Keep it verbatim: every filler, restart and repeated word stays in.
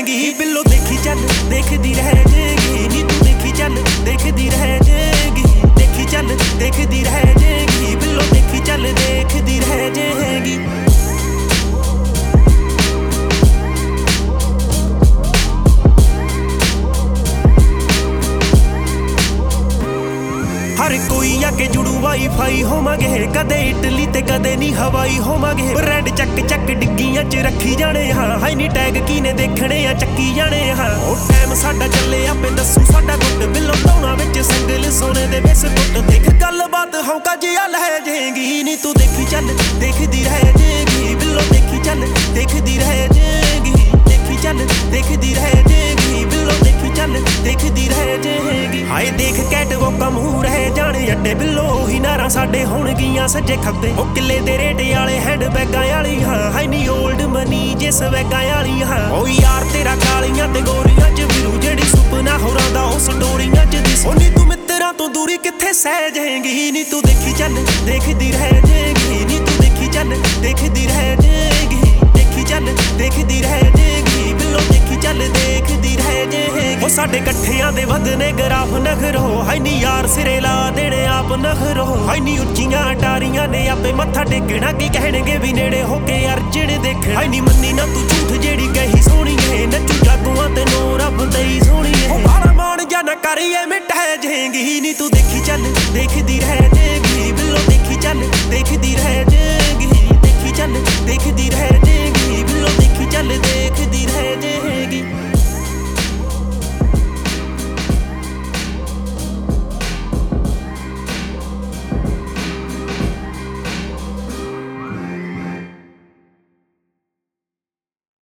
ਜਾਏਗੀ ਬਿੱਲੋ ਦੇਖੀ ਚੱਲ ਦੇਖਦੀ ਰਹਿ ਜਾਏਗੀ ਨੀ ਤੂੰ ਦੇਖੀ ਚੱਲ ਦੇਖਦੀ ਰਹਿ ਜਾਏਗੀ ਦੇਖੀ ਚੱਲ ਦੇਖਦੀ ਰਹਿ ਜਾਏਗੀ ਬਿੱਲੋ ਦੇਖੀ ਚੱਲ ਦੇਖਦੀ ਰਹਿ ਜਾਏਗੀ हर कोई आके जुड़ू वाई फाई होवांगे कदे इटली ते कदे नी हवाई होवांगे रेड चक चक डिग्गियां च रखी जाने हाँ हाई नी टैग कीने देखने आ चक्की जाने हाँ ओ टाइम साडा चले आपे दसू साडा गुट बिल्लो तौना विच संगल सोने दे बिस्कुट देख गल बात हौका जिया लै जाएगी नी तू देखी चल देखदी रह जाएगी बिल्लो देखी चल देखदी रह जाएगी देखी चल देखदी रह जाएगी बिल्लो देखी चल देखदी रह जाएगी हाय देख कैट वो कम रह जाने अड्डे बिल्लो ही नारा साडे होणगियां सज्जे खब्बे ओ किले दे रेटे वाले हैंड बैगां वाली हाँ हाय नी ओल्ड मनी जे स्वैगां वाली हाँ ओ यार तेरा कालियां ते गोरियां च बिरू जेड़ी सुपना होरां दा ओ स्टोरियां च दिस ओ नी तू मित्तरां तो दूरी कित्थे सह जाएगी नी तू देखी चल देखदी रह जाएगी नी तू देखी चल देखदी रह जाएगी देखी चल देखदी रह जाएगी बिल्लो देखी चल देखदी रह जाएगी ओ साडे कट्ठियां दे वधने ग्राफ नखरो हाय नी यार सिरे ला देने आप नखरो हाय नी उच्चियां अटारियां ने आपे मत्था टेकना की कहणगे भी नेड़े होके अर्जण देखण हाय नी मन्नी ना तू झूठ जेड़ी कही सोहणी है नच्चू जागुआं ते नो रब दई सोहणी है ओ बाला मान जा ना करिए मिट जाएगी नी तू देखी चल देखदी रह